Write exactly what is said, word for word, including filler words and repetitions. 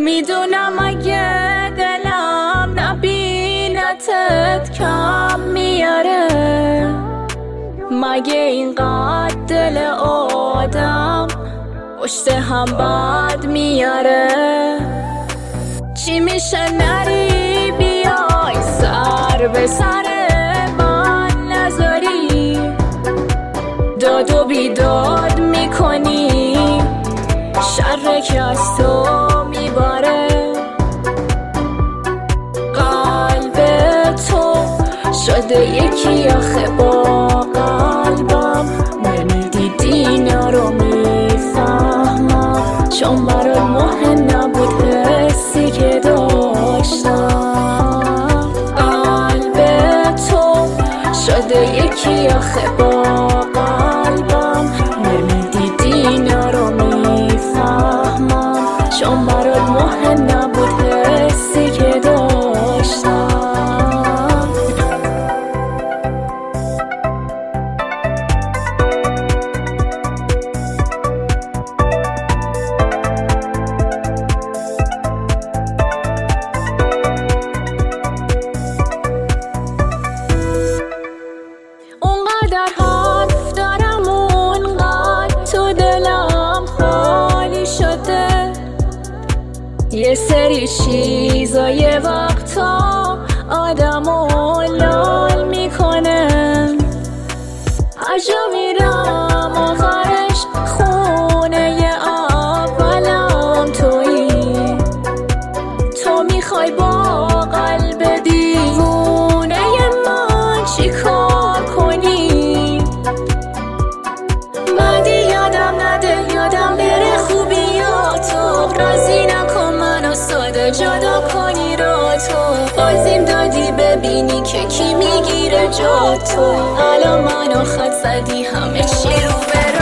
میدونم اگه دلم نبینتت کم میاره، مگه اینقدر دل آدم پشت هم بد میاره. چی میشه نری بیای سر به سر من نذاری، داد و بیداد میکنی شر که از تو میباره. قلب تو شده یکی آخه با قلبم، نمیدیدی اینا رو میفهمم، چون برات مهم نبود حسی که داشتم. قلب تو شده یکی آخه با قلبم، نمیدیدی اینا رو میفهمم، چون برات مهم نبود حسی که داشتم. اونقدر حرف دارم اونقدر تو دلم خالی شده، یه سری چیزا یه وقتا آدمو لال میکنه. هر جا میرم آخرش خونه ی اولم تویی، تو میخوای با قلب دیوونه ی من چی کار کنی؟ بعدی یادم نده یادم بره خوبیاتو، رازی نکن منو ساده جدا کنی را تو. بازیم دادی ببینی که کی میگیره جا تو، الان منو خط زدی همه چی رو بره.